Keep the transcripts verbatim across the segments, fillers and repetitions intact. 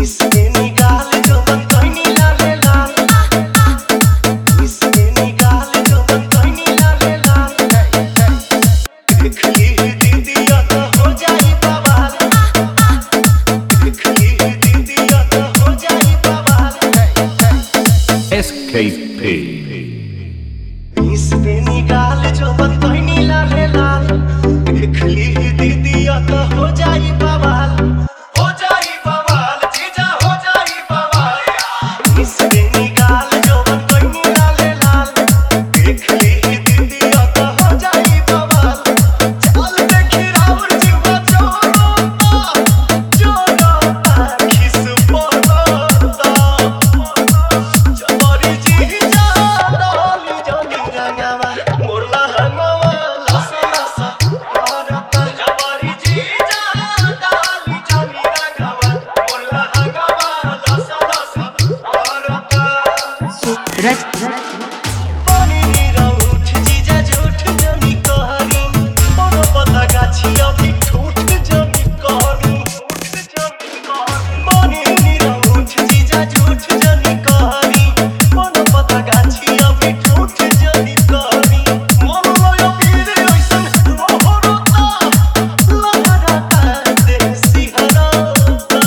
S K P इसमें निकाल जो मन कोई नीला ले लाल देख ली दीदिया तो हो जाई बवाल हो जाई बवाल जीजा हो जाई बवाल इसमें निकाल जो मन कोई नीला ले लाल देख ली दीदिया तो हो जाई बवाल चल देखी राउर जीवा चोरोता चोरोता खिस पोरोता जबरी जीजा डाली जानी रंगावा मोरला हंगावा लसा लसा मारता जबरी जीजा डाली जानी रंगावा मोरला हंगावा लसा लसा मारता पानी नीरा उठ जीजा झूठ जनी कहरी और पता गाछी अभी ठूठ जनी कहरी उठ जनी कहरी पानी नीरा उठ जीजा झूठ जनी कहरी और पता गाछी अभी ठूठ जनी कहरी मोर लयो पीर ऐसन मोहरता लहरता देसी हरता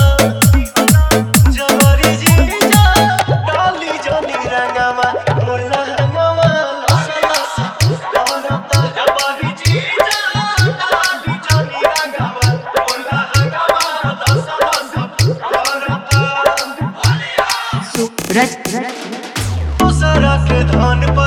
जबरी जीजा डाली जनी रंगावा मोरला हंगावा लसा लसा करता जबरी जीजा डाली जनी रंगावा मोरला हंगावा लसा लसा करता सूरज दूसरा के धन